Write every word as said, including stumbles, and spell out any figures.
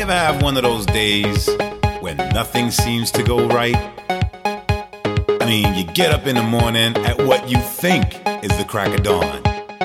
ever have one of those days when nothing seems to go right? I mean, you get up in the morning at what you think is the crack of dawn.